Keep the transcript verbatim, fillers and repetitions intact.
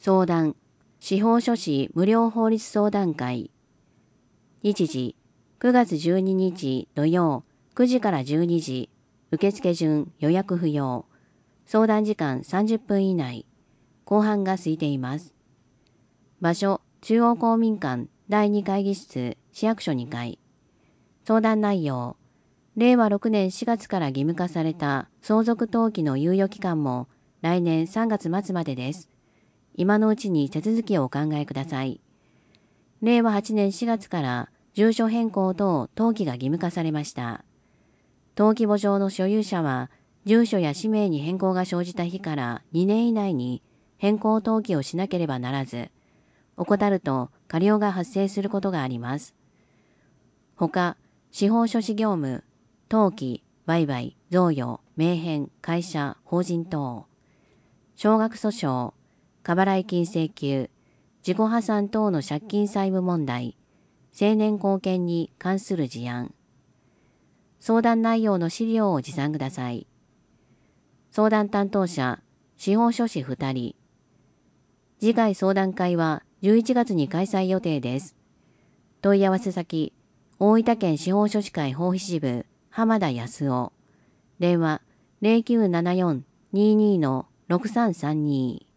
相談、司法書士無料法律相談会。日時、くがつじゅうににち土曜、くじからじゅうにじ、受付順予約不要。相談時間さんじゅっぷん以内。後半が空いています。場所、中央公民館だいに会議室、市役所にかい。相談内容、れいわろくねんしがつから義務化された相続登記の猶予期間も来年さんがつまつまでです。今のうちに手続きをお考えください。れいわはちねんしがつから住所変更等登記が義務化されました。登記簿上の所有者は、住所や氏名に変更が生じた日からにねん以内に変更登記をしなければならず、怠ると過料が発生することがあります。ほか、司法書士業務、登記、売買、贈与、名返、会社、法人等、少額訴訟、過払い金請求、自己破産等の借金債務問題、成年後見に関する事案。相談内容の資料を持参ください。相談担当者、司法書士ふたり。次回相談会はじゅういちがつに開催予定です。問い合わせ先、大分県司法書士会法皮支部、浜田康夫。電話、ゼロきゅうななよん にーにー ろくさんさんに。